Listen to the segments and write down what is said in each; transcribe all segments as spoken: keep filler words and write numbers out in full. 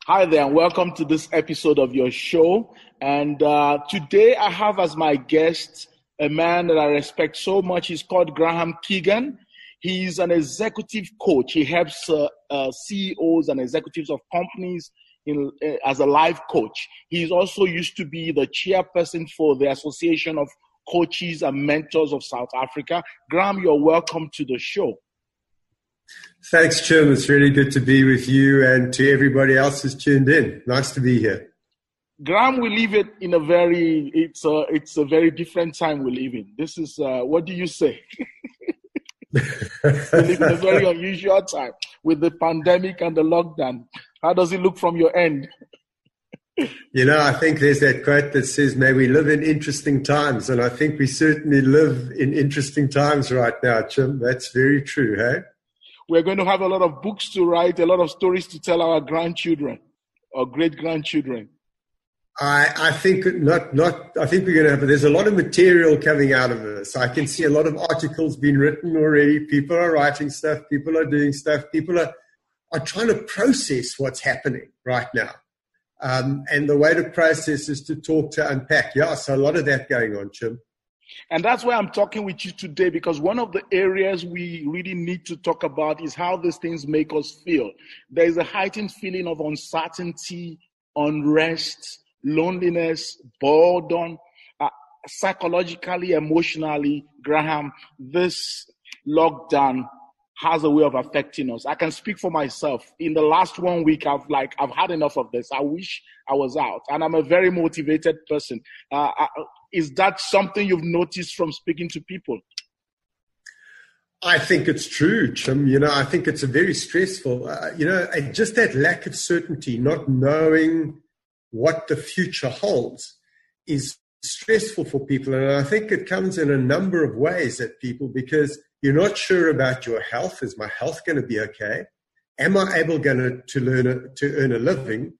Hi there, and welcome to this episode of your show. And uh, today I have as my guest a man that I respect so much. He's called Graham Keegan. He's an executive coach. He helps uh, uh, C E Os and executives of companies in, uh, as a life coach. He's also used to be the chairperson for the Association of Coaches and Mentors of South Africa. Graham, you're welcome to the show. Thanks, Jim. It's really good to be with you and to everybody else who's tuned in. Nice to be here. Graham, we live it in a very, it's a, it's a very different time we live in. This is, uh, what do you say? We live in a very unusual time with the pandemic and the lockdown. How does it look from your end? You know, I think there's that quote that says, may we live in interesting times. And I think we certainly live in interesting times right now, Jim. That's very true, hey? We're going to have a lot of books to write, a lot of stories to tell our grandchildren or great-grandchildren. I, I think not, not, I think we're going to have, there's a lot of material coming out of this. I can see a lot of articles being written already. People are writing stuff. People are doing stuff. People are, are trying to process what's happening right now. Um, and the way to process is to talk, to unpack. Yeah, so a lot of that going on, Jim. And that's why I'm talking with you today, because one of the areas we really need to talk about is how these things make us feel. There is a heightened feeling of uncertainty, unrest, loneliness, boredom, uh, psychologically, emotionally. Graham, this lockdown has a way of affecting us. I can speak for myself. In the last one week, I've like I've had enough of this. I wish I was out, and I'm a very motivated person. Uh, I, is that something you've noticed from speaking to people? I think it's true, Jim. You know, I think it's a very stressful. Uh, you know, just that lack of certainty, not knowing what the future holds, is stressful for people, and I think it comes in a number of ways at people because you're not sure about your health. Is my health going to be okay? Am I able going to, to learn a, to earn a living?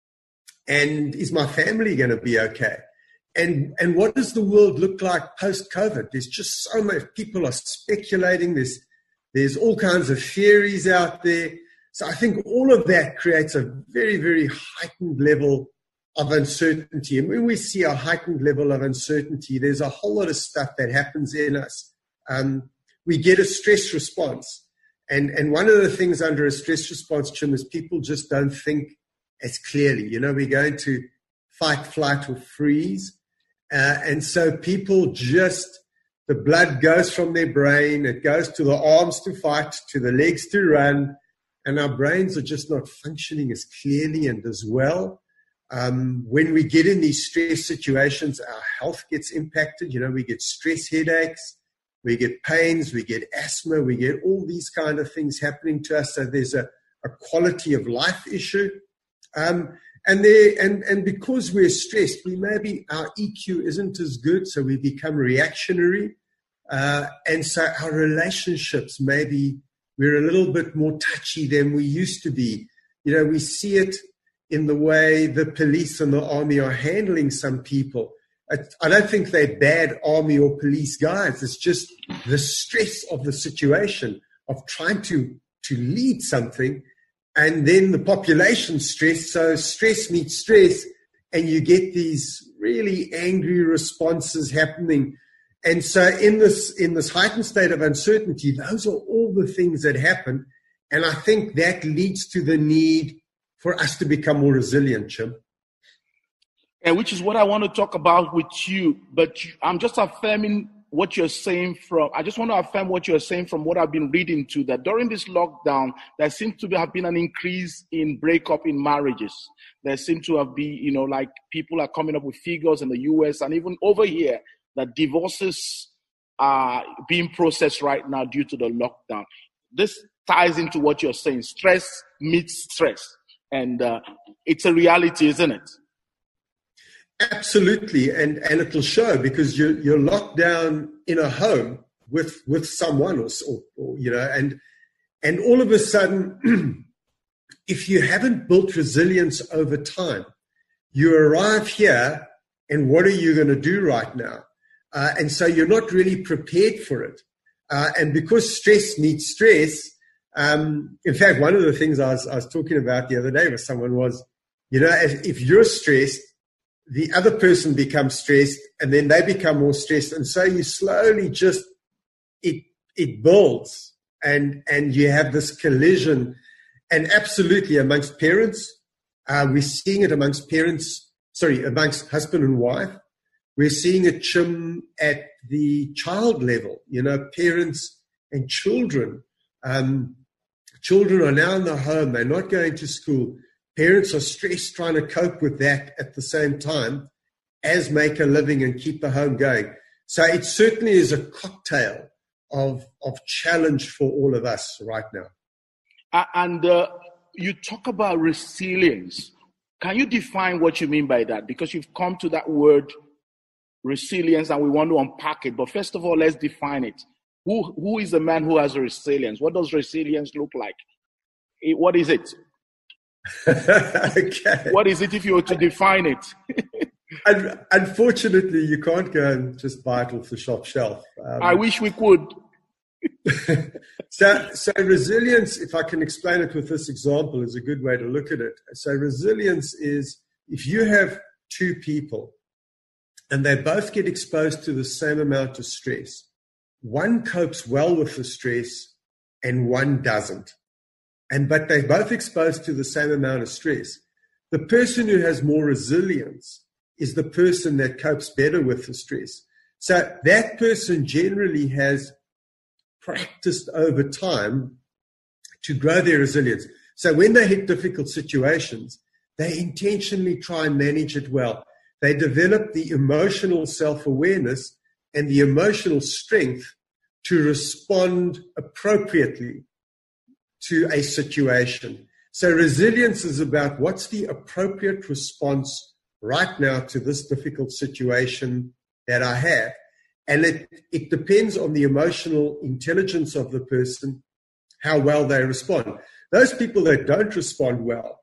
And is my family going to be okay? And and what does the world look like post-COVID? There's just so much. People are speculating. There's there's all kinds of theories out there. So I think all of that creates a very, very heightened level of uncertainty. And when we see a heightened level of uncertainty, there's a whole lot of stuff that happens in us. Um, we get a stress response. And, and one of the things under a stress response, Jim, is people just don't think as clearly. You know, we go into fight, flight, or freeze. Uh, and so people just, the blood goes from their brain, it goes to the arms to fight, to the legs to run, and our brains are just not functioning as clearly and as well. Um, when we get in these stress situations, our health gets impacted. You know, we get stress headaches, we get pains, we get asthma, we get all these kind of things happening to us. So there's a, a quality of life issue. Um, and there, and, and because we're stressed, we maybe our E Q isn't as good, so we become reactionary. Uh, and so our relationships, maybe we're a little bit more touchy than we used to be. You know, we see it in the way the police and the army are handling some people. I, I don't think they're bad army or police guys. It's just the stress of the situation of trying to, to lead something, and then the population stress. So stress meets stress, and you get these really angry responses happening. And so in this, in this heightened state of uncertainty, those are all the things that happen. And I think that leads to the need for us to become more resilient, Jim. And which is what I want to talk about with you. But I'm just affirming what you're saying from, I just want to affirm what you're saying from what I've been reading to, that during this lockdown, there seems to have been an increase in breakup in marriages. There seems to have been, you know, like people are coming up with figures in the U S and even over here that divorces are being processed right now due to the lockdown. This ties into what you're saying. Stress meets stress. And uh, it's a reality, isn't it? Absolutely, and and it'll show because you're you're locked down in a home with with someone, or, or, or you know, and and all of a sudden, if you haven't built resilience over time, you arrive here, and what are you going to do right now? Uh, and so you're not really prepared for it, uh, and because stress meets stress. Um, in fact, one of the things I was I was talking about the other day with someone was, You know, if you're stressed, the other person becomes stressed, and then they become more stressed. And so you slowly just, it it builds, and, and you have this collision. And absolutely amongst parents, uh, we're seeing it amongst parents, sorry, amongst husband and wife. We're seeing it, Chim, at the child level, you know, parents and children. Um, children are now in the home. They're not going to school. Parents are stressed trying to cope with that at the same time as make a living and keep the home going. So it certainly is a cocktail of, of challenge for all of us right now. Uh, and uh, you talk about resilience. Can you define what you mean by that? Because you've come to that word resilience and we want to unpack it. But first of all, let's define it. Who Who is the man who has resilience? What does resilience look like? It, what is it? Okay. What is it if you were to define it? And unfortunately, you can't go and just buy it off the shop shelf. Um, I wish we could. so, so resilience, if I can explain it with this example, is a good way to look at it. So resilience is if you have two people and they both get exposed to the same amount of stress, one copes well with the stress and one doesn't. And but they're both exposed to the same amount of stress. The person who has more resilience is the person that copes better with the stress. So that person generally has practiced over time to grow their resilience. So when they hit difficult situations, they intentionally try and manage it well. They develop the emotional self-awareness and the emotional strength to respond appropriately to a situation. So resilience is about what's the appropriate response right now to this difficult situation that I have. And it, it depends on the emotional intelligence of the person, how well they respond. Those people that don't respond well,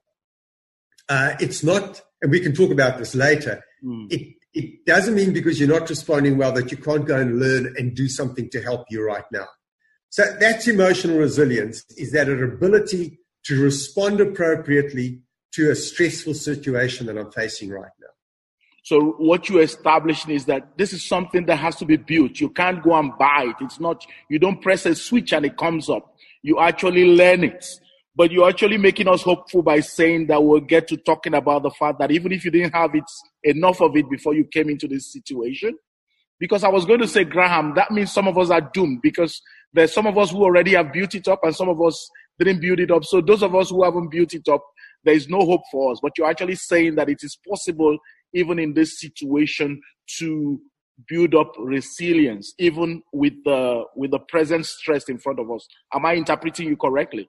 uh, it's not, and we can talk about this later, mm. it, it doesn't mean because you're not responding well that you can't go and learn and do something to help you right now. So that's emotional resilience, is that an ability to respond appropriately to a stressful situation that I'm facing right now. So what you're establishing is that this is something that has to be built. You can't go and buy it. It's not, you don't press a switch and it comes up. You actually learn it. But you're actually making us hopeful by saying that we'll get to talking about the fact that even if you didn't have it, enough of it before you came into this situation, because I was going to say, Graham, that means some of us are doomed because there's some of us who already have built it up and some of us didn't build it up. So those of us who haven't built it up, there is no hope for us. But you're actually saying that it is possible, even in this situation, to build up resilience, even with the, with the present stress in front of us. Am I interpreting you correctly?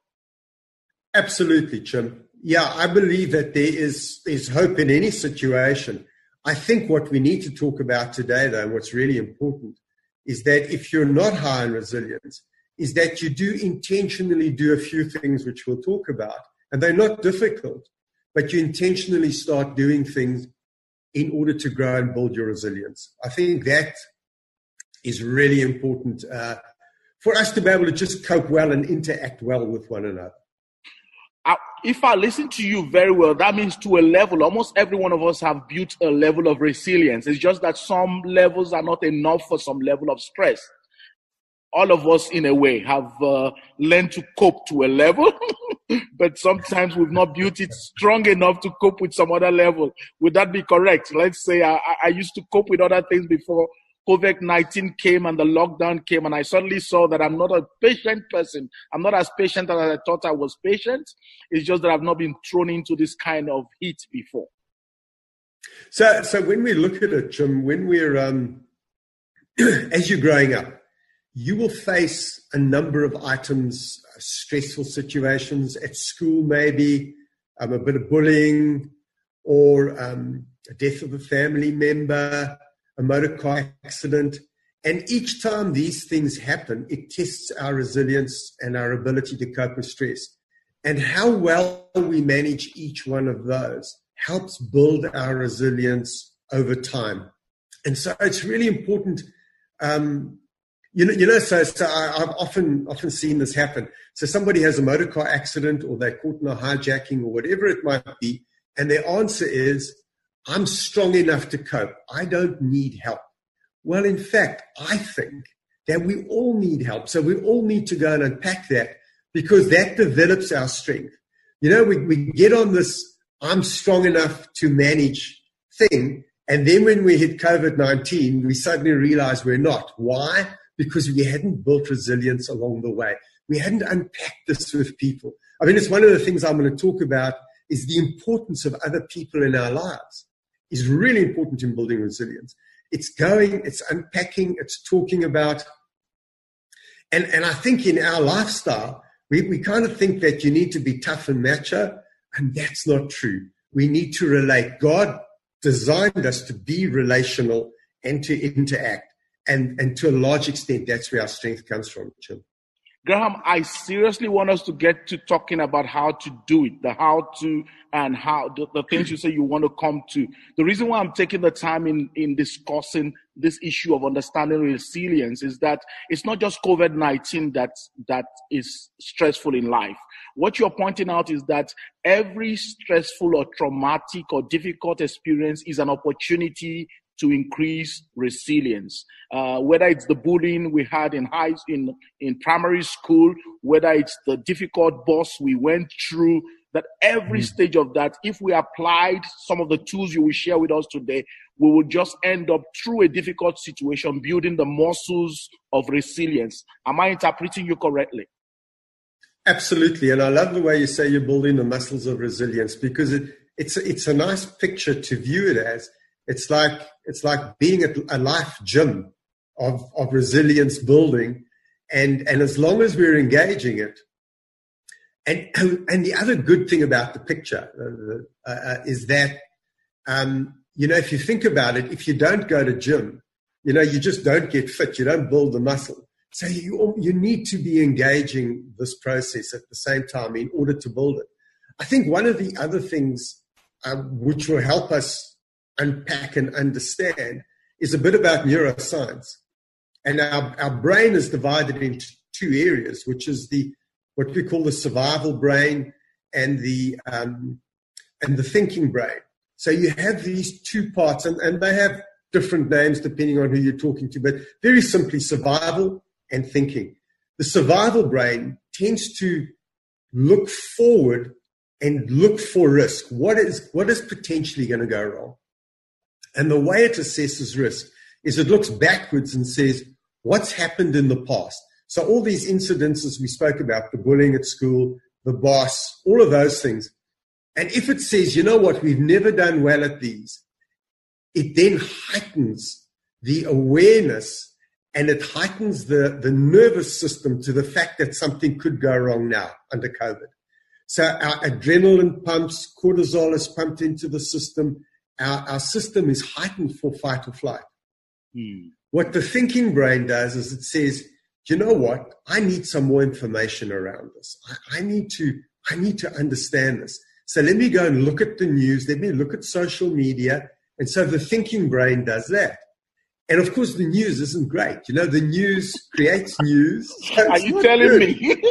Absolutely, Chim. Yeah, I believe that there is, is hope in any situation. I think what we need to talk about today, though, and what's really important, is that if you're not high in resilience, is that you do intentionally do a few things which we'll talk about. And they're not difficult, but you intentionally start doing things in order to grow and build your resilience. I think that is really important uh, for us to be able to just cope well and interact well with one another. I, if I listen to you very well, that means to a level, almost every one of us have built a level of resilience. It's just that some levels are not enough for some level of stress. All of us, in a way, have uh, learned to cope to a level, but sometimes we've not built it strong enough to cope with some other level. Would that be correct? Let's say I, I used to cope with other things before COVID nineteen came and the lockdown came, and I suddenly saw that I'm not a patient person. I'm not as patient as I thought I was patient. It's just that I've not been thrown into this kind of heat before. So, so when we look at it, Jim, when we're, um, as you're growing up, you will face a number of items, uh, stressful situations at school, maybe um, a bit of bullying, or um, a death of a family member, a motor car accident. And each time these things happen, it tests our resilience and our ability to cope with stress. And how well we manage each one of those helps build our resilience over time. And so it's really important. Um, you know, you know. So, so I, I've often, often seen this happen. So somebody has a motor car accident, or they're caught in a hijacking, or whatever it might be. And their answer is, I'm strong enough to cope. I don't need help. Well, in fact, I think that we all need help. So we all need to go and unpack that, because that develops our strength. You know, we, we get on this I'm strong enough to manage thing, and then when we hit COVID nineteen, we suddenly realize we're not. Why? Because we hadn't built resilience along the way. We hadn't unpacked this with people. I mean, it's one of the things I'm going to talk about is the importance of other people in our lives. Is really important in building resilience. It's going, it's unpacking, it's talking about. And, and I think in our lifestyle, we, we kind of think that you need to be tough and macho, and that's not true. We need to relate. God designed us to be relational and to interact. And, and to a large extent, that's where our strength comes from, Jim. Graham, I seriously want us to get to talking about how to do it, the how to and how the, the things you say you want to come to. The reason why I'm taking the time in, in discussing this issue of understanding resilience is that it's not just COVID nineteen that, that is stressful in life. What you're pointing out is that every stressful or traumatic or difficult experience is an opportunity to increase resilience, uh, whether it's the bullying we had in high in in primary school, whether it's the difficult boss we went through, that every mm. stage of that, if we applied some of the tools you will share with us today, we will just end up through a difficult situation building the muscles of resilience. Am I interpreting you correctly? Absolutely, and I love the way you say you're building the muscles of resilience, because it, it's it's a nice picture to view it as. It's like it's like being at a life gym of, of resilience building, and, and as long as we're engaging it, and and the other good thing about the picture uh, uh, is that um, you know, if you think about it, if you don't go to gym, you know, you just don't get fit, you don't build the muscle. So you you need to be engaging this process at the same time in order to build it. I think one of the other things uh, which will help us unpack and understand is a bit about neuroscience. And our, our brain is divided into two areas, which is the what we call the survival brain and the um, and the thinking brain. So you have these two parts, and, and they have different names depending on who you're talking to, but very simply survival and thinking. The survival brain tends to look forward and look for risk. What is what is potentially going to go wrong? And the way it assesses risk is it looks backwards and says, what's happened in the past? So all these incidences we spoke about, the bullying at school, the boss, all of those things. And if it says, you know what, we've never done well at these, it then heightens the awareness and it heightens the, the nervous system to the fact that something could go wrong now under COVID. So our adrenaline pumps, cortisol is pumped into the system. Our, our system is heightened for fight or flight. Hmm. What the thinking brain does is it says, you know what? I need some more information around this. I, I need to, I need to understand this. So let me go and look at the news. Let me look at social media. And so the thinking brain does that. And of course, the news isn't great. You know, the news creates news. So Are you telling good. me?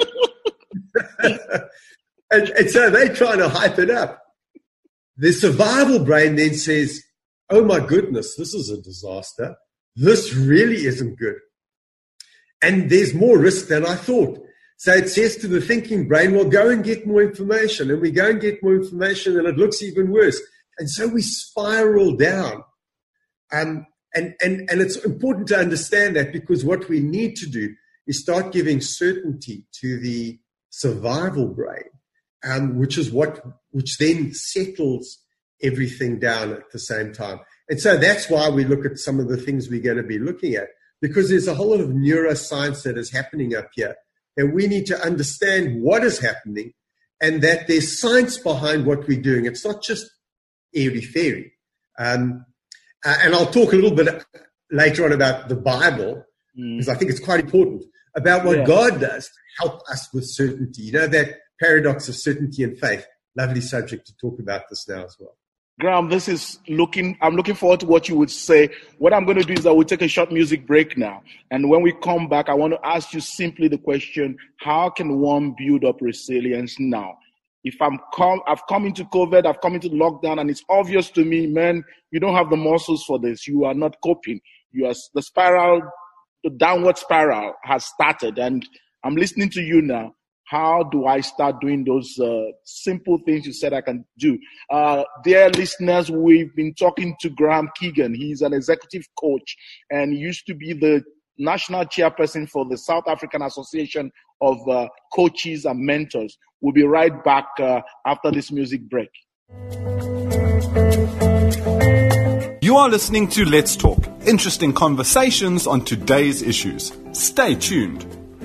and, and so they're trying to hype it up. The survival brain then says, oh my goodness, this is a disaster. This really isn't good. And there's more risk than I thought. So it says to the thinking brain, well, go and get more information. And we go and get more information and it looks even worse. And so we spiral down. Um, and, and, and it's important to understand that, because what we need to do is start giving certainty to the survival brain. Um, which is what, which then settles everything down at the same time. And so that's why we look at some of the things we're going to be looking at, because there's a whole lot of neuroscience that is happening up here. And we need to understand what is happening and that there's science behind what we're doing. It's not just airy-fairy. Um, uh, and I'll talk a little bit later on about the Bible, mm. because I think it's quite important, about what yeah. God does to help us with certainty. You know, that paradox of certainty and faith. Lovely subject to talk about this now as well. Graham, this is looking, I'm looking forward to what you would say. What I'm going to do is I will take a short music break now. And when we come back, I want to ask you simply the question, how can one build up resilience now? If I'm come, I've come into COVID, I've come into lockdown, and it's obvious to me, man, you don't have the muscles for this. You are not coping. You are the spiral, the downward spiral has started, and I'm listening to you now. How do I start doing those uh, simple things you said I can do? Uh, dear listeners, we've been talking to Graham Keegan. He's an executive coach and he used to be the national chairperson for the South African Association of uh, Coaches and Mentors. We'll be right back uh, after this music break. You are listening to Let's Talk, interesting conversations on today's issues. Stay tuned.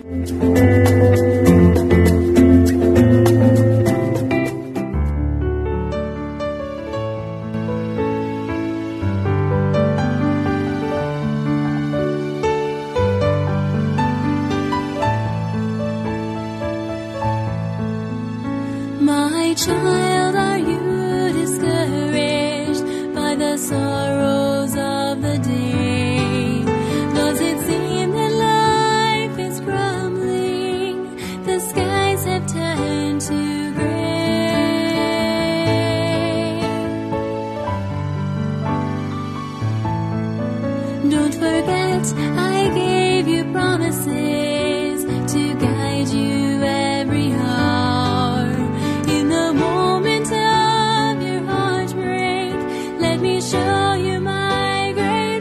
My child, are you discouraged by the sorrows of the day? Does it seem that life is crumbling? The skies have turned to gray. Don't forget, I gave you promises to guide you every hour. Show you my great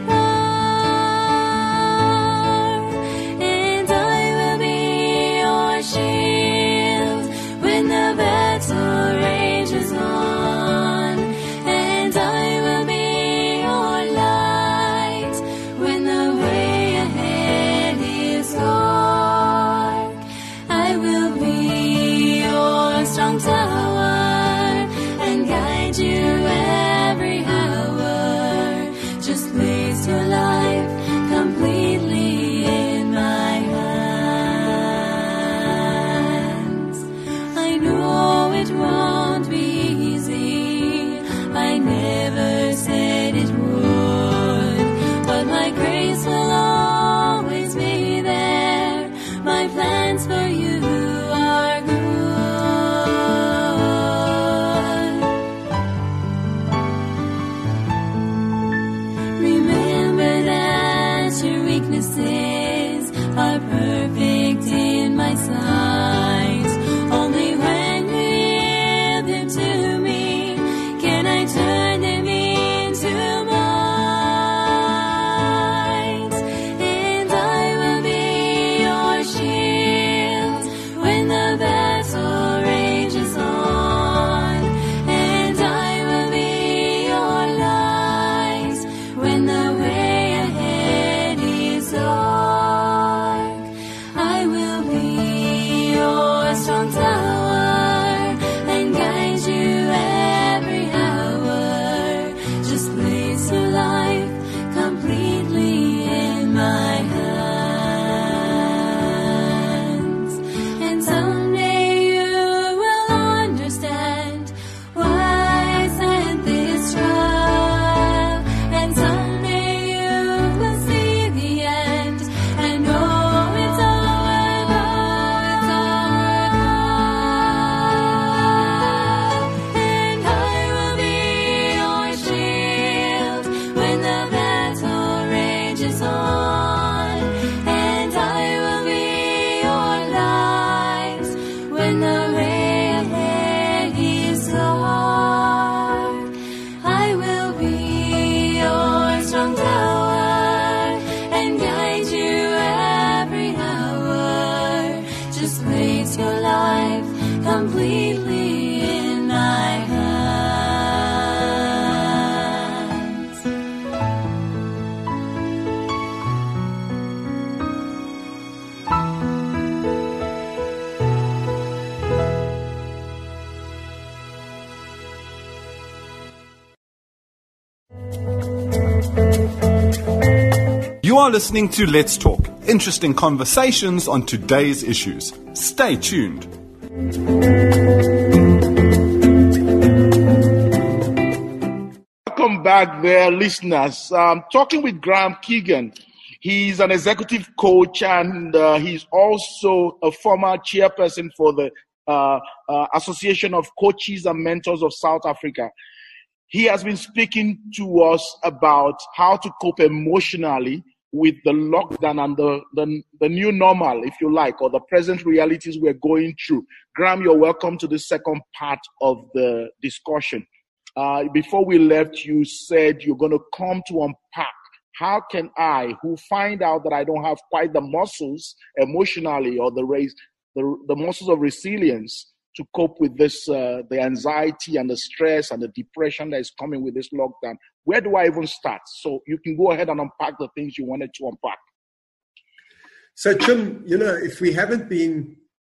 power, and I will be your shield when the battle rages on, and I will be your light when the way ahead is dark. I will be your strong tower and guide you every hour. Just place your life completely in my hands. I know it won't be easy. I never said it would, but my grace will always be there. My plans for you are good. Weaknesses are perfect in my sight. Only when you yield them to me can I turn them into might. And I will be your shield when the battle rages on, and I will be your light when the way I will be your strong tower and guide you every hour. Just place your life completely in my hands. And someday you will understand why I sent this trial. And someday you will see the end and know it's over, it's over. And I will be your shield when the battle rages on, and I will be your light when the way ahead is dark. I will be your strong tower and guide you every hour. Just place your life completely in my hands. You are listening to Let's Talk, interesting conversations on today's issues. Stay tuned. Welcome back there, listeners. I'm talking with Graham Keegan. He's an executive coach and uh, he's also a former chairperson for the uh, uh, Association of Coaches and Mentors of South Africa. He has been speaking to us about how to cope emotionally with the lockdown and the, the, the new normal, if you like, or the present realities we're going through. Graham, you're welcome to the second part of the discussion. Uh, before we left, you said you're going to come to unpack how can I, who find out that I don't have quite the muscles emotionally or the raise, the, the muscles of resilience to cope with this, uh, the anxiety and the stress and the depression that is coming with this lockdown. Where do I even start? So you can go ahead and unpack the things you wanted to unpack. So, Tim, you know, if we haven't been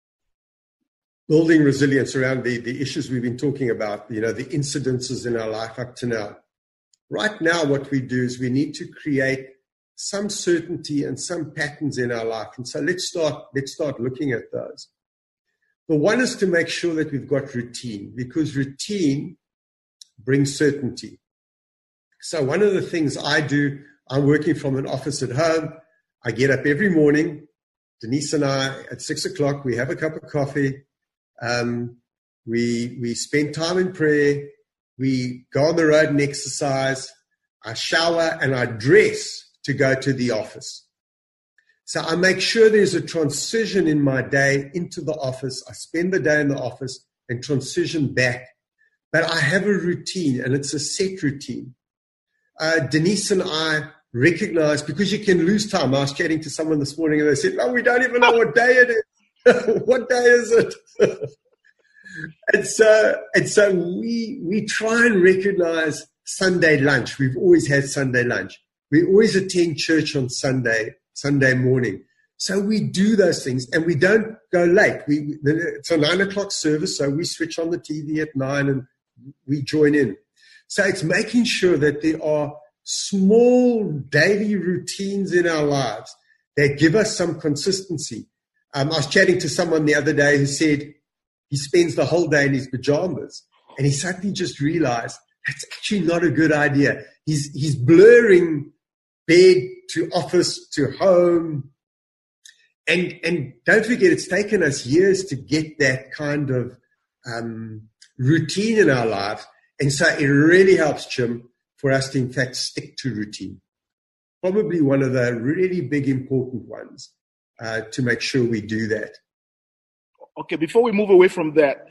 building resilience around the, the issues we've been talking about, you know, the incidences in our life up to now, right now what we do is we need to create some certainty and some patterns in our life. And so let's start, let's start looking at those. The one is to make sure that we've got routine, because routine brings certainty. So one of the things I do, I'm working from an office at home. I get up every morning. Denise and I, at six o'clock, we have a cup of coffee. Um, we we spend time in prayer. We go on the road and exercise. I shower and I dress to go to the office. So I make sure there's a transition in my day into the office. I spend the day in the office and transition back. But I have a routine, and it's a set routine. Uh, Denise and I recognize, because you can lose time. I was chatting to someone this morning and they said, "Oh, we don't even know what day it is." What day is it? and so, and so we we try and recognize Sunday lunch. We've always had Sunday lunch. We always attend church on Sunday, Sunday morning. So we do those things, and we don't go late. We It's a nine o'clock service, so we switch on the T V at nine and we join in. So it's making sure that there are small daily routines in our lives that give us some consistency. Um, I was chatting to someone the other day who said he spends the whole day in his pajamas, and he suddenly just realized that's actually not a good idea. He's, he's blurring bed to office to home. And, and don't forget, it's taken us years to get that kind of um, routine in our lives. And so it really helps, Jim, for us to, in fact, stick to routine. Probably one of the really big, important ones uh, to make sure we do that. Okay, before we move away from that,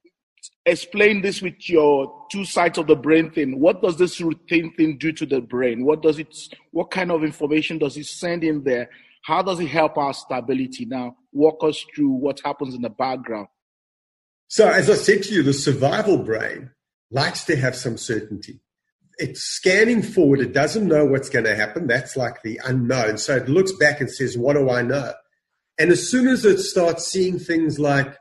explain this with your two sides of the brain thing. What does this routine thing do to the brain? What does it? What kind of information does it send in there? How does it help our stability? Now, walk us through what happens in the background. So, as I said to you, the survival brain likes to have some certainty. It's scanning forward. It doesn't know what's going to happen. That's like the unknown. So it looks back and says, what do I know? And as soon as it starts seeing things like,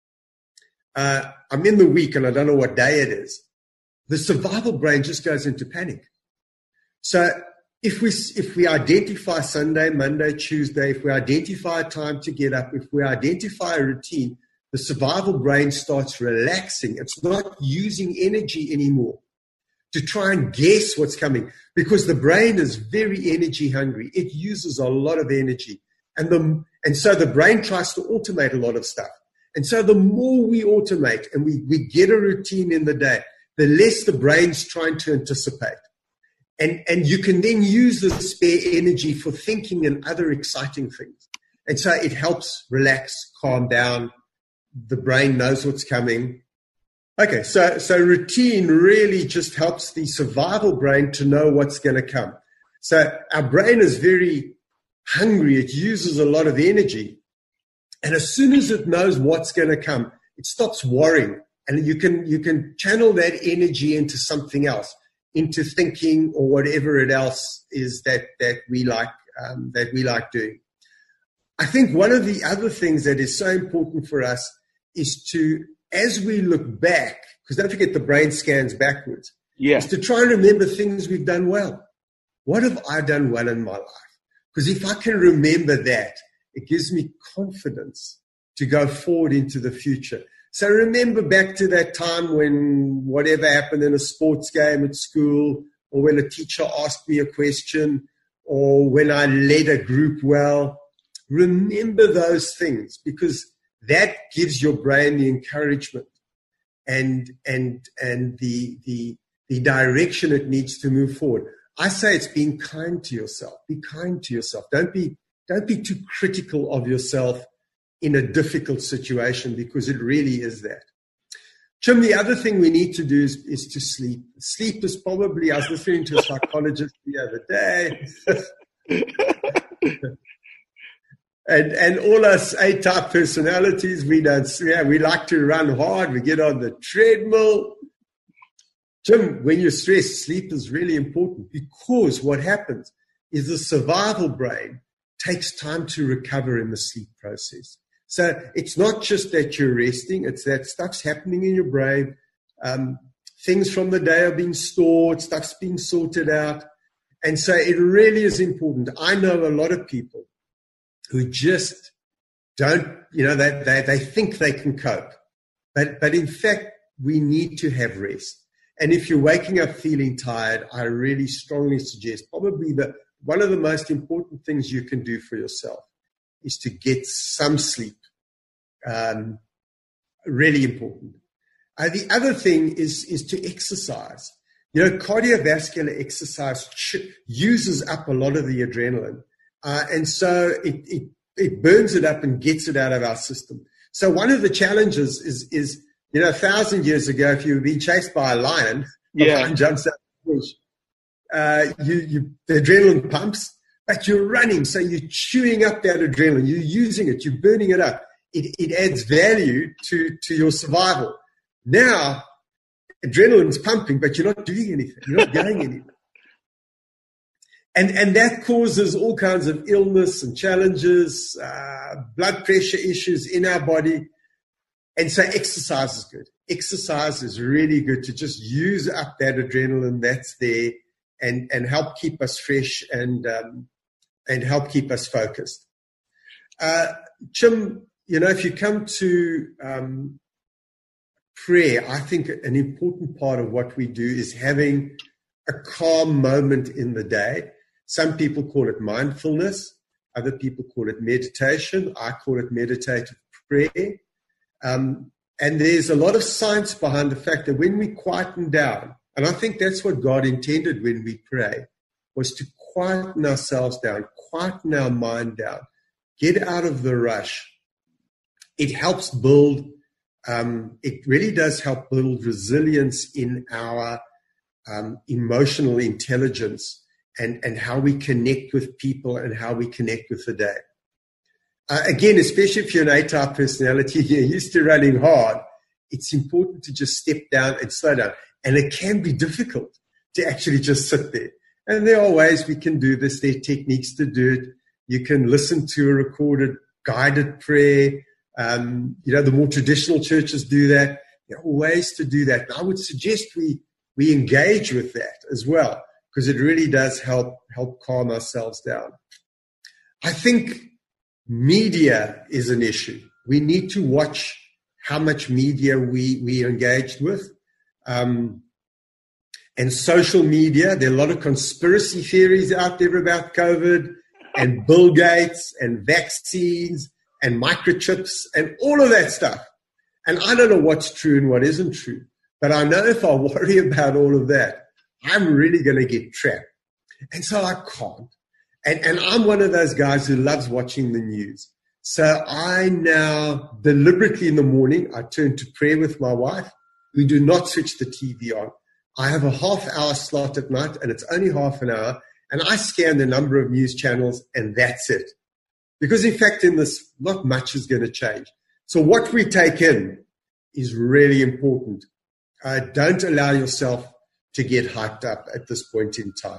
uh, I'm in the week and I don't know what day it is, the survival brain just goes into panic. So if we, if we identify Sunday, Monday, Tuesday, if we identify a time to get up, if we identify a routine, the survival brain starts relaxing. It's not using energy anymore to try and guess what's coming, because the brain is very energy hungry. It uses a lot of energy. And the, and so the brain tries to automate a lot of stuff. And so the more we automate and we, we get a routine in the day, the less the brain's trying to anticipate. And, and you can then use the spare energy for thinking and other exciting things. And so it helps relax, calm down. The brain knows what's coming. Okay, so, so routine really just helps the survival brain to know what's going to come. So our brain is very hungry. It uses a lot of energy. And as soon as it knows what's going to come, it stops worrying. And you can, you can channel that energy into something else, into thinking or whatever it else is that, that we like, um, that we like doing. I think one of the other things that is so important for us is to, as we look back, because don't forget the brain scans backwards, yeah. is to try and remember things we've done well. What have I done well in my life? Because if I can remember that, it gives me confidence to go forward into the future. So remember back to that time when whatever happened in a sports game at school, or when a teacher asked me a question, or when I led a group well. Remember those things, because that gives your brain the encouragement and and and the the the direction it needs to move forward. I say it's being kind to yourself. Be kind to yourself. Don't be don't be too critical of yourself in a difficult situation, because it really is that. Jim, the other thing we need to do is, is to sleep. Sleep is probably, I was listening to a psychologist the other day, and and all us A-type personalities, we don't, yeah, we like to run hard, we get on the treadmill. Jim, when you're stressed, sleep is really important, because what happens is the survival brain takes time to recover in the sleep process. So it's not just that you're resting, it's that stuff's happening in your brain. Um, things from the day are being stored, stuff's being sorted out. And so it really is important. I know a lot of people who just don't, you know, they, they, they think they can cope. But, but in fact, we need to have rest. And if you're waking up feeling tired, I really strongly suggest probably the one of the most important things you can do for yourself is to get some sleep. Um, really important. Uh, the other thing is, is to exercise. You know, cardiovascular exercise ch- uses up a lot of the adrenaline. Uh, and so it, it, it burns it up and gets it out of our system. So one of the challenges is, is you know, a thousand years ago, if you were being chased by a lion, yeah. a lion jumps out of the bush, uh, you, you, the adrenaline pumps, but you're running, so you're chewing up that adrenaline, you're using it, you're burning it up. It, it adds value to, to your survival. Now, adrenaline's pumping, but you're not doing anything. You're not going anywhere. And, and that causes all kinds of illness and challenges, uh, blood pressure issues in our body. And so exercise is good. Exercise is really good to just use up that adrenaline that's there and, and help keep us fresh and, um, and help keep us focused. Uh, Chim, you know, if you come to um, prayer, I think an important part of what we do is having a calm moment in the day. Some people call it mindfulness. Other people call it meditation. I call it meditative prayer. Um, and there's a lot of science behind the fact that when we quieten down, and I think that's what God intended when we pray, was to quieten ourselves down, quieten our mind down, get out of the rush. It helps build, um, it really does help build resilience in our um, emotional intelligence and, and how we connect with people and how we connect with the day. Uh, again, especially if you're an A-type personality, you're used to running hard, it's important to just step down and slow down. And it can be difficult to actually just sit there. And there are ways we can do this. There are techniques to do it. You can listen to a recorded guided prayer. Um, you know, the more traditional churches do that. There are ways to do that. And I would suggest we, we engage with that as well, because it really does help, help calm ourselves down. I think media is an issue. We need to watch how much media we, we are engaged with. Um, and social media, there are a lot of conspiracy theories out there about COVID and Bill Gates and vaccines and microchips and all of that stuff. And I don't know what's true and what isn't true, but I know if I worry about all of that, I'm really going to get trapped. And so I can't. And, and I'm one of those guys who loves watching the news. So I now deliberately in the morning, I turn to prayer with my wife. We do not switch the T V on. I have a half hour slot at night, and it's only half an hour. And I scan the number of news channels, and that's it. Because, in fact, in this, not much is going to change. So what we take in is really important. Uh, don't allow yourself to get hyped up at this point in time.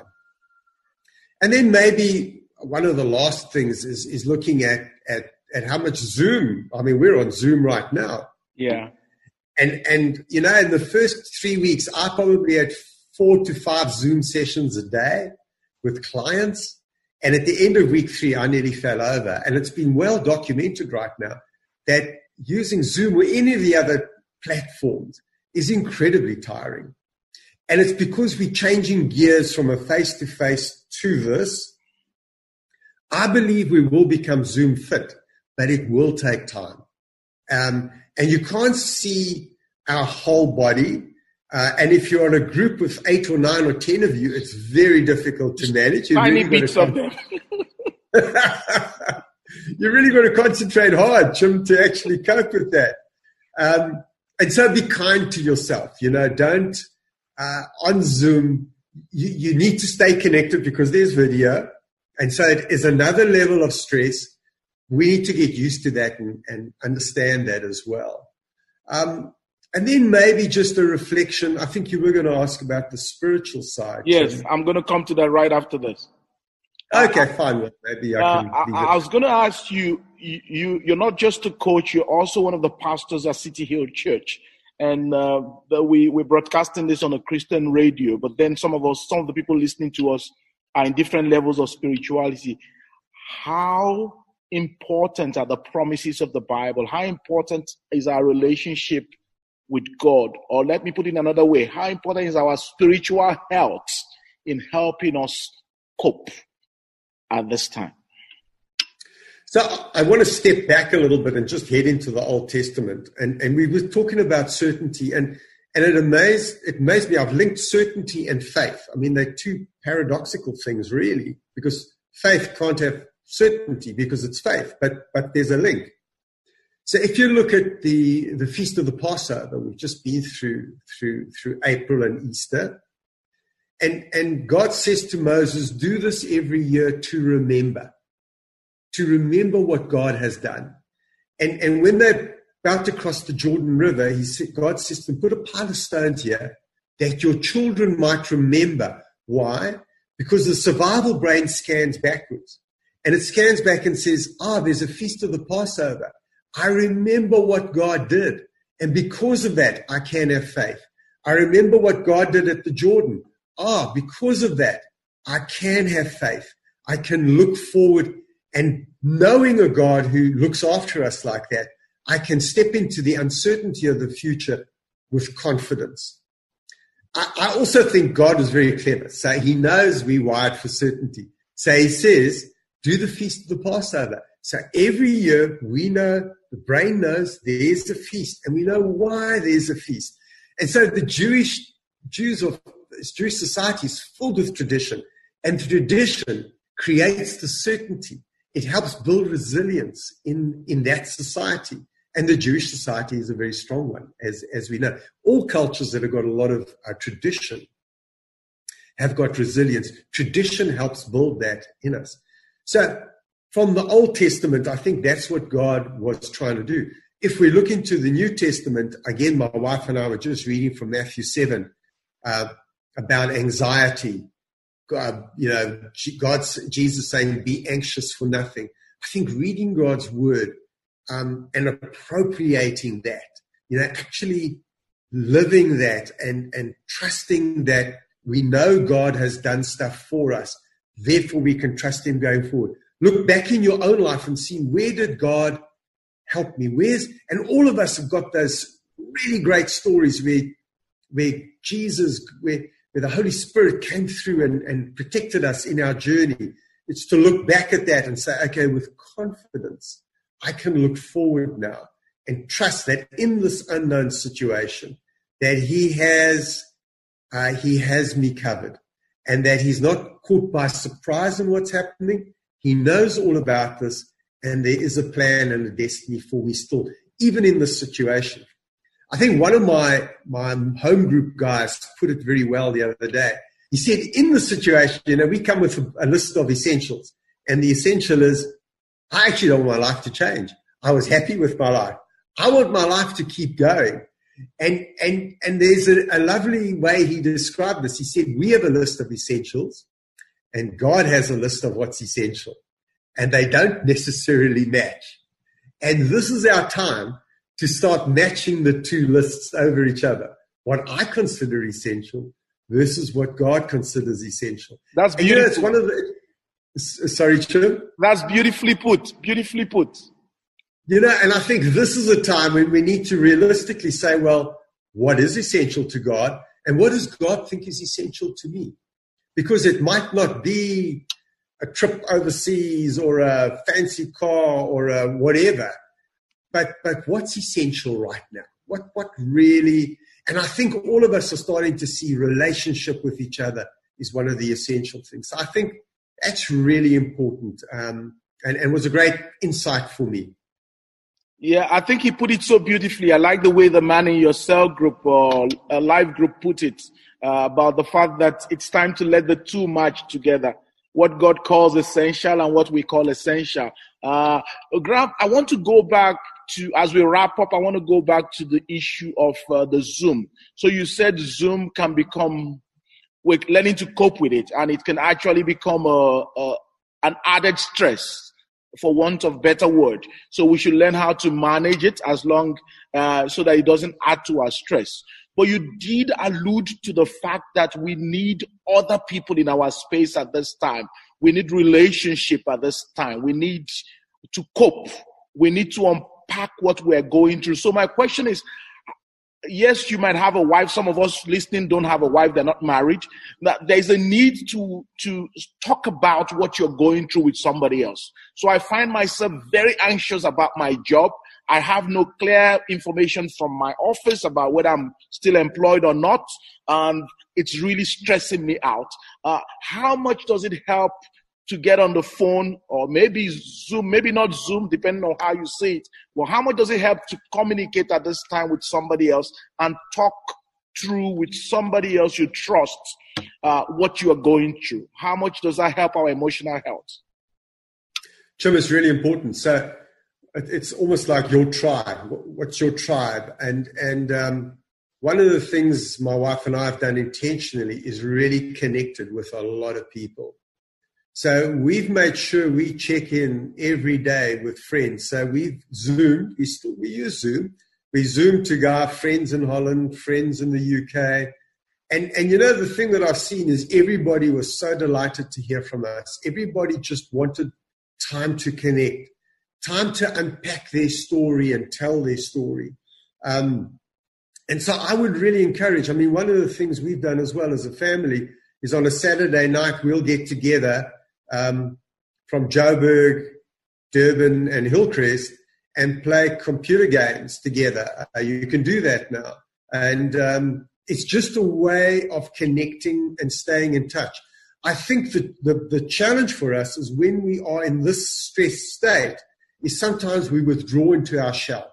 And then maybe one of the last things is, is looking at, at, at how much Zoom. I mean, we're on Zoom right now. Yeah. And, and, you know, in the first three weeks, I probably had four to five Zoom sessions a day with clients. And at the end of week three, I nearly fell over. And it's been well documented right now that using Zoom or any of the other platforms is incredibly tiring. And it's because we're changing gears from a face-to-face to this. I believe we will become Zoom fit, but it will take time. Um, and you can't see our whole body. Uh, and if you're on a group with eight or nine or ten of you, it's very difficult to manage. You've Tiny really bits got of them. You're really got to concentrate hard, Jim, to actually cope with that. Um, and so be kind to yourself. You know, don't uh, on Zoom. You, you need to stay connected because there's video. And so it is another level of stress. We need to get used to that and, and understand that as well. Um, and then maybe just a reflection. I think you were going to ask about the spiritual side. Yes, Jim. I'm going to come to that right after this. Okay, uh, fine. Well, maybe I uh, can. I, I was going to ask you, you, you, you're not just a coach, you're also one of the pastors at City Hill Church. And uh, the, we, we're broadcasting this on a Christian radio, but then some of us, some of the people listening to us are in different levels of spirituality. How important are the promises of the Bible? How important is our relationship with God? Or let me put it another way, how important is our spiritual health in helping us cope at this time? So I want to step back a little bit and just head into the Old Testament. And, and we were talking about certainty, and, and it amazed, it amazed me. I've linked certainty and faith. I mean, they're two paradoxical things, really, because faith can't have certainty because it's faith, but, but there's a link. So if you look at the, the Feast of the Passover, we've just been through, through, through April and Easter, and, and God says to Moses, do this every year to remember. To remember what God has done. And, and when they're about to cross the Jordan River, he said, God says to them, put a pile of stones here that your children might remember. Why? Because the survival brain scans backwards. And it scans back and says, ah, there's a Feast of the Passover. I remember what God did. And because of that, I can have faith. I remember what God did at the Jordan. Ah, because of that, I can have faith. I can look forward. And knowing a God who looks after us like that, I can step into the uncertainty of the future with confidence. I, I also think God is very clever. So he knows we're wired for certainty. So he says, do the Feast of the Passover. So every year we know, the brain knows there's a feast, and we know why there's a feast. And so the Jewish Jews of Jewish society is filled with tradition, and tradition creates the certainty. It helps build resilience in, in that society. And the Jewish society is a very strong one, as, as we know. All cultures that have got a lot of uh, tradition have got resilience. Tradition helps build that in us. So from the Old Testament, I think that's what God was trying to do. If we look into the New Testament, again, my wife and I were just reading from Matthew seven uh, about anxiety. God, you know, God's, Jesus saying, be anxious for nothing. I think reading God's word um, and appropriating that, you know, actually living that and, and trusting that we know God has done stuff for us. Therefore, we can trust him going forward. Look back in your own life and see, where did God help me? Where's, and all of us have got those really great stories where, where Jesus, where, where the Holy Spirit came through and, and protected us in our journey. It's to look back at that and say, okay, with confidence, I can look forward now and trust that in this unknown situation, that he has, uh, he has me covered, and that he's not caught by surprise in what's happening. He knows all about this, and there is a plan and a destiny for me still, even in this situation. I think one of my, my home group guys put it very well the other day. He said, in the situation, you know, we come with a, a list of essentials. And the essential is, I actually don't want my life to change. I was happy with my life. I want my life to keep going. And, and, and there's a, a lovely way he described this. He said, we have a list of essentials, and God has a list of what's essential. And they don't necessarily match. And this is our time to start matching the two lists over each other. What I consider essential versus what God considers essential. That's beautiful. And, you know, it's one of the, sorry, Chim? That's beautifully put, beautifully put. You know, and I think this is a time when we need to realistically say, well, what is essential to God, and what does God think is essential to me? Because it might not be a trip overseas or a fancy car or a whatever, but but what's essential right now? What what really? And I think all of us are starting to see relationship with each other is one of the essential things. So I think that's really important, um, and and was a great insight for me. Yeah, I think he put it so beautifully. I like the way the man in your cell group or a live group put it uh, about the fact that it's time to let the two match together. What God calls essential and what we call essential. Uh, Graham, I want to go back to, as we wrap up, I want to go back to the issue of uh, the Zoom. So you said Zoom can become, we're learning to cope with it, and it can actually become a, a an added stress, for want of better word. So we should learn how to manage it as long, uh, so that it doesn't add to our stress. But you did allude to the fact that we need other people in our space at this time. We need relationship at this time. We need to cope. We need to unpack what we're going through. So my question is, yes, you might have a wife. Some of us listening don't have a wife. They're not married. There's a need to, to talk about what you're going through with somebody else. So I find myself very anxious about my job. I have no clear information from my office about whether I'm still employed or not. And it's really stressing me out. Uh, how much does it help to get on the phone, or maybe Zoom, maybe not Zoom, depending on how you see it? Well, how much does it help to communicate at this time with somebody else and talk through with somebody else you trust uh, what you are going through? How much does that help our emotional health? Chim, it's really important. So it's almost like your tribe. What's your tribe? And and um, one of the things my wife and I have done intentionally is really connected with a lot of people. So we've made sure we check in every day with friends. So we've Zoomed. We still we use Zoom. We Zoom to our friends in Holland, friends in the U K. And, and you know, the thing that I've seen is everybody was so delighted to hear from us. Everybody just wanted time to connect, time to unpack their story and tell their story. Um, and so I would really encourage, I mean, one of the things we've done as well as a family is on a Saturday night, we'll get together um, from Joburg, Durban, and Hillcrest and play computer games together. Uh, you can do that now. And um, it's just a way of connecting and staying in touch. I think that the, the challenge for us is when we are in this stressed state is sometimes we withdraw into our shell.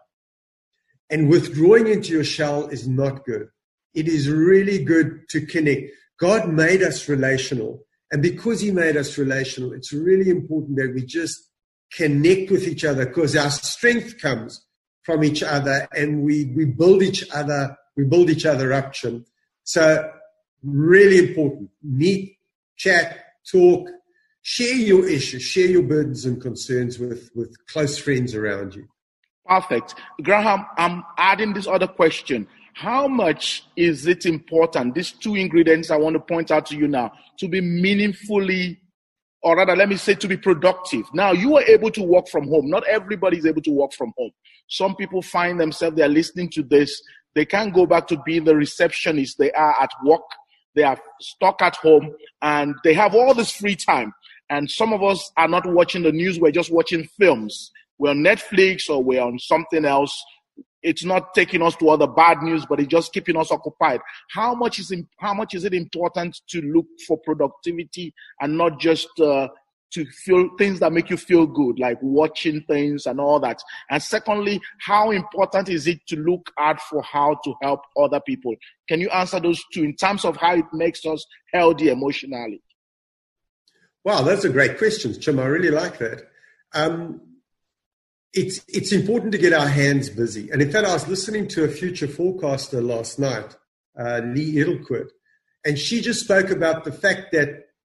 And withdrawing into your shell is not good. It is really good to connect. God made us relational. And because he made us relational, it's really important that we just connect with each other, because our strength comes from each other, and we, we build each other, we build each other up, Chim. So really important. Meet, chat, talk, share your issues, share your burdens and concerns with, with close friends around you. Perfect. Graham, I'm adding this other question. How much is it important, these two ingredients I want to point out to you now, to be meaningfully, or rather, let me say, to be productive? Now, you are able to work from home. Not everybody is able to work from home. Some people find themselves, they're listening to this, they can't go back to being the receptionist they are at work. They are stuck at home, and they have all this free time. And some of us are not watching the news, we're just watching films. We're on Netflix or we're on something else. It's not taking us to all the bad news, but it's just keeping us occupied. How much is how much is it important to look for productivity and not just uh, to feel things that make you feel good, like watching things and all that? And secondly, how important is it to look out for how to help other people? Can you answer those two in terms of how it makes us healthy emotionally? Wow, those are great questions, Chim. I really like that. Um, It's it's important to get our hands busy. And in fact, I was listening to a future forecaster last night, uh, Lee Edelquist, and she just spoke about the fact that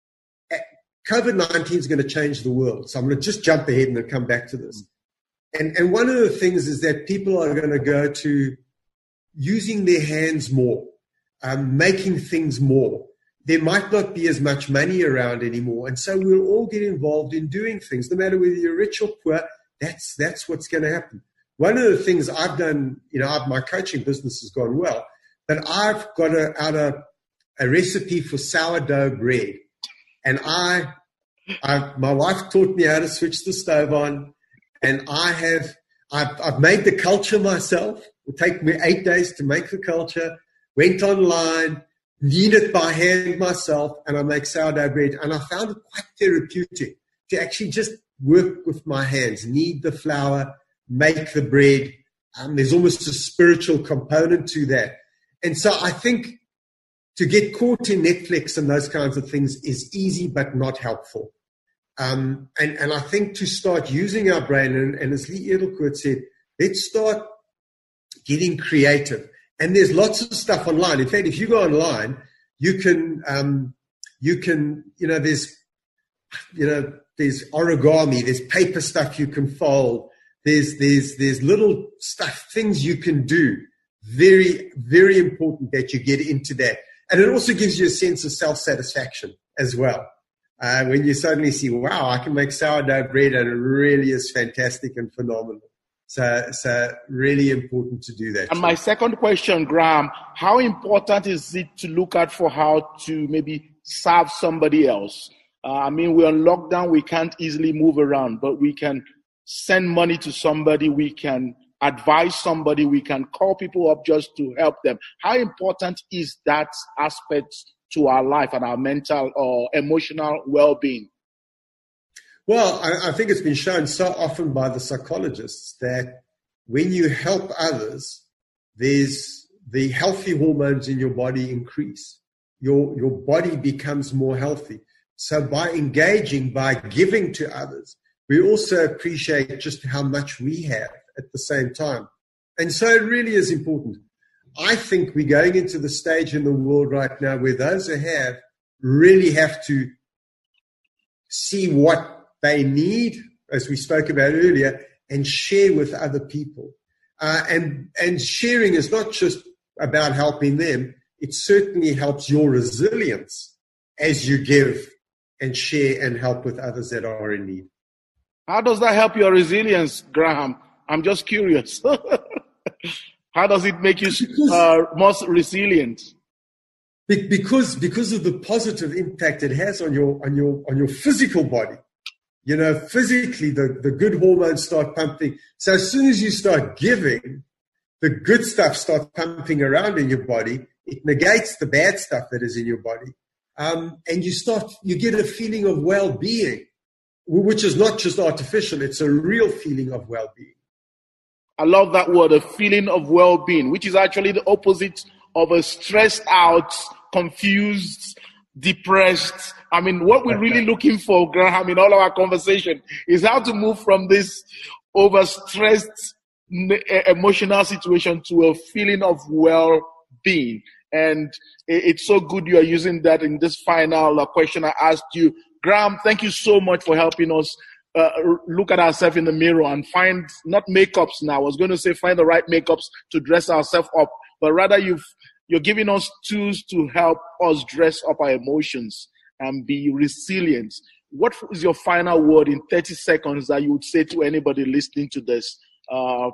COVID nineteen is going to change the world. So I'm going to just jump ahead and then come back to this. And, and one of the things is that people are going to go to using their hands more, um, making things more. There might not be as much money around anymore. And so we'll all get involved in doing things, no matter whether you're rich or poor. That's that's what's going to happen. One of the things I've done, you know, I've, my coaching business has gone well, but I've got a, out a, a recipe for sourdough bread. And I, I, my wife taught me how to switch the stove on, and I have, I've, I've made the culture myself. It take me eight days to make the culture. Went online, knead it by hand myself, and I make sourdough bread. And I found it quite therapeutic to actually just work with my hands, knead the flour, make the bread. Um, there's almost a spiritual component to that. And so I think to get caught in Netflix and those kinds of things is easy but not helpful. Um, and, and I think to start using our brain, and, and as Lee Edelkoort said, let's start getting creative. And there's lots of stuff online. In fact, if you go online, you can, um, you can, you know, there's, you know, there's origami, there's paper stuff you can fold, there's, there's, there's little stuff, things you can do. Very, very important that you get into that. And it also gives you a sense of self-satisfaction as well. Uh, when you suddenly see, wow, I can make sourdough bread and it really is fantastic and phenomenal. So, so really important to do that. And my second question, Graham, how important is it to look at for how to maybe serve somebody else? Uh, I mean, we're on lockdown, we can't easily move around, but we can send money to somebody, we can advise somebody, we can call people up just to help them. How important is that aspect to our life and our mental or emotional well-being? Well, I, I think it's been shown so often by the psychologists that when you help others, there's the healthy hormones in your body increase. Your, your body becomes more healthy. So by engaging, by giving to others, we also appreciate just how much we have at the same time. And so it really is important. I think we're going into the stage in the world right now where those who have really have to see what they need, as we spoke about earlier, and share with other people. Uh, and, and sharing is not just about helping them. It certainly helps your resilience as you give and share and help with others that are in need. How does that help your resilience, Graham? I'm just curious. How does it make you uh, more resilient? Because, because of the positive impact it has on your, on your, on your physical body. You know, physically, the, the good hormones start pumping. So as soon as you start giving, the good stuff starts pumping around in your body. It negates the bad stuff that is in your body. Um, and you start, you get a feeling of well-being, which is not just artificial. It's a real feeling of well-being. I love that word, a feeling of well-being, which is actually the opposite of a stressed out, confused, depressed. I mean, what we're really looking for, Graham, in all our conversation is how to move from this overstressed emotional situation to a feeling of well-being. And it's so good you are using that in this final question I asked you. Graham, thank you so much for helping us uh, look at ourselves in the mirror and find, not makeups now, I was going to say find the right makeups to dress ourselves up, but rather you've You're giving us tools to help us dress up our emotions and be resilient. What is your final word in thirty seconds that you would say to anybody listening to this? Uh,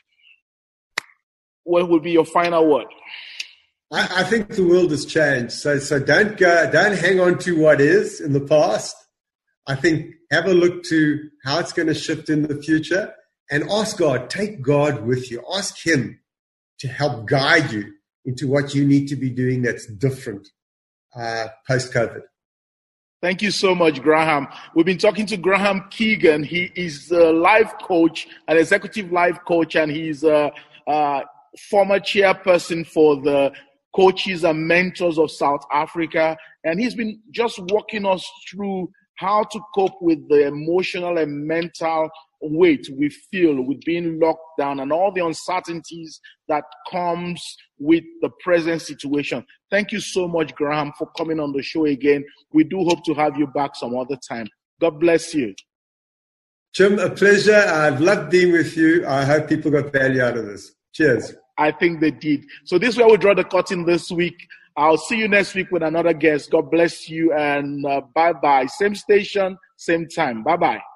what would be your final word? I, I think the world has changed. So, so don't go, don't hang on to what is in the past. I think have a look to how it's going to shift in the future and ask God, take God with you. Ask Him to help guide you into what you need to be doing that's different uh, post-COVID. Thank you so much, Graham. We've been talking to Graham Keegan. He is a life coach, an executive life coach, and he's a, a former chairperson for the Coaches and Mentors of South Africa. And he's been just walking us through how to cope with the emotional and mental weight we feel with being locked down and all the uncertainties that comes with the present situation. Thank you so much, Graham, for coming on the show again. We do hope to have you back some other time. God bless you. Jim, a pleasure. I've loved being with you. I hope people got value out of this. Cheers. I think they did. So this is where we draw the curtain this week. I'll see you next week with another guest. God bless you and uh, bye-bye. Same station, same time. Bye-bye.